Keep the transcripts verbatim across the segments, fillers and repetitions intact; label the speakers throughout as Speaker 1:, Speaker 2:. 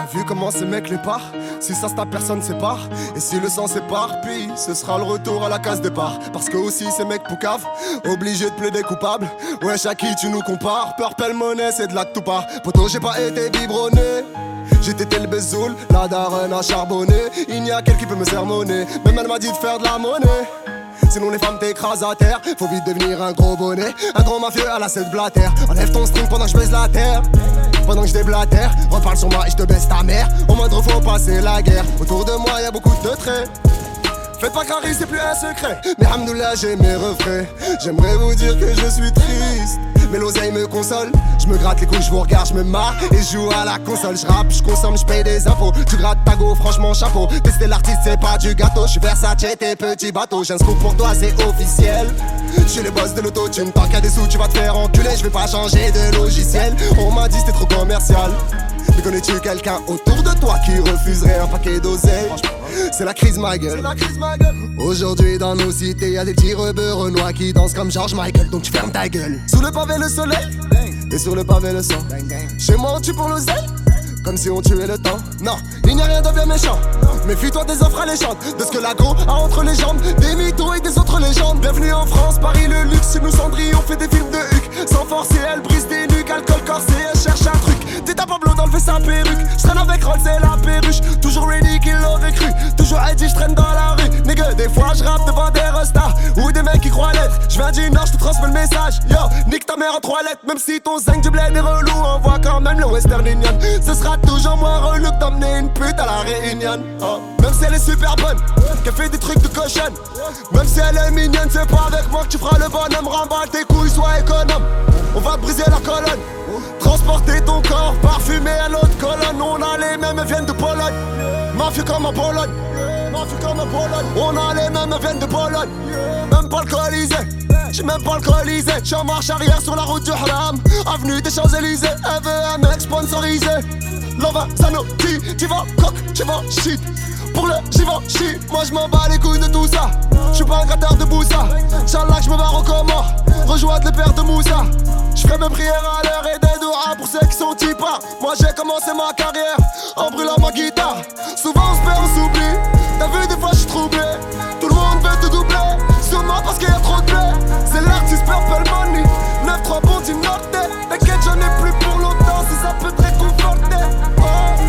Speaker 1: vu comment ces mecs les parent? Si ça se tape, personne sépare. Et si le sang s'éparpille, ce sera le retour à la case départ. Parce que aussi ces mecs poucaves, obligés de plaider coupables. Wesh, à qui tu nous compares? Purple monnaie, c'est de là que tout part. Poto, j'ai pas été biberonné. J'étais tel Bezoul, la daronne a charbonné. Il n'y a qu'elle qui peut me sermonner. Même elle m'a dit de faire de la monnaie. Sinon les femmes t'écrasent à terre. Faut vite devenir un gros bonnet. Un gros mafieux à la cette blatère. Enlève ton string pendant que je baise la terre. Pendant que je déblatère, reparle sur moi et je te baisse ta mère. Au moindre faut passer la guerre. Autour de moi y'a beaucoup de traits. Faites pas carré, c'est plus un secret. Mais hamdoulah, j'ai mes refrains. J'aimerais vous dire que je suis triste, mais l'oseille me console. Je me gratte les couilles, je vous regarde, je me marre et je joue à la console. Je rappe, je consomme, je paye des impôts. Tu grattes ta go, franchement chapeau. Tester l'artiste, c'est pas du gâteau. Je suis Versace, tes petits bateaux. J'ai un scoop pour toi, c'est officiel. Je suis le boss de l'autotune. Tant qu'il y a des sous, tu vas te faire enculer. Je vais pas changer de logiciel. On m'a dit c'était trop commercial. Mais connais-tu quelqu'un autour de toi qui refuserait un paquet d'oseille? C'est la crise ma gueule. Aujourd'hui dans nos cités y'a des petits rebeux renois qui dansent comme George Michael. Donc tu fermes ta gueule. Sous le pavé le soleil et sur le pavé le sang. Chez moi on tue pour l'oseille, comme si on tuait le temps. Non, il n'y a rien de bien méchant. Méfie-toi des offres alléchantes, de ce que l'agro a entre les jambes. Des mythos et des autres légendes. Bienvenue en France, Paris le luxe. Chez nous Cendrillon on fait des films de Huck. Sans forcer elle brise des nuques. Alcool corsé, elle cherche un truc. T'es à Pablo d'enlever sa perruque. J'traîne avec Rolls et la perruche. Toujours ready qu'il l'aurait cru. Toujours Eddie, j'traîne dans la rue. Nigga, des fois j'rappe devant des restas ou des mecs qui croient l'être. J'viens du nord, j'te transmets le message. Yo, nique ta mère en trois lettres. Même si ton zinc du bled est relou, on voit quand même le Western Union. Ce sera toujours moins relou que d'emmener une pute à la Réunion. Oh. Même si elle est super bonne, qu'elle fait des trucs de cochonne. Même si elle est mignonne, c'est pas avec moi que tu feras le bonhomme. Remballe tes couilles, sois économe. On va briser leur colonne. Transporter ton corps parfumé à l'autre colonne. On a les mêmes, viennent de Pologne. Mafieux comme en Pologne. Mafieux comme en Pologne. On a les mêmes, viennent de Pologne. Même pas alcoolisé, j'suis même pas alcoolisé. J'suis en marche arrière sur la route du Haram. Avenue des Champs-Élysées, elle veut un mec sponsorisé. Lova, Zanotti, tu vas coq, tu vas shit. Pour le Givenchy, moi j'm'en bats les couilles de tout ça. J'suis pas un gratteur de Boussa. Inch'Allah que j'me barre au Comores, rejoindre le père de Moussa. J'ferai mes prières à l'heure et des doigts pour ceux qui sont types. Moi j'ai commencé ma carrière en brûlant ma guitare. Souvent on se perd, on s'oublie. T'as vu des fois j'suis troublé. Tout le monde veut te doubler, sûrement parce qu'il y a trop de blé. C'est l'artiste Purple Money, neuf trois bon team noté. T'inquiète j'en ai plus pour longtemps si ça peut te réconforter. Oh,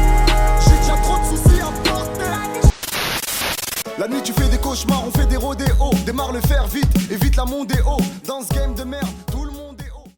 Speaker 1: j'ai déjà trop de soucis à porter. La nuit tu fais des cauchemars, on fait des rodéos. Démarre le fer vite, évite la mondéo. Dans ce game de merde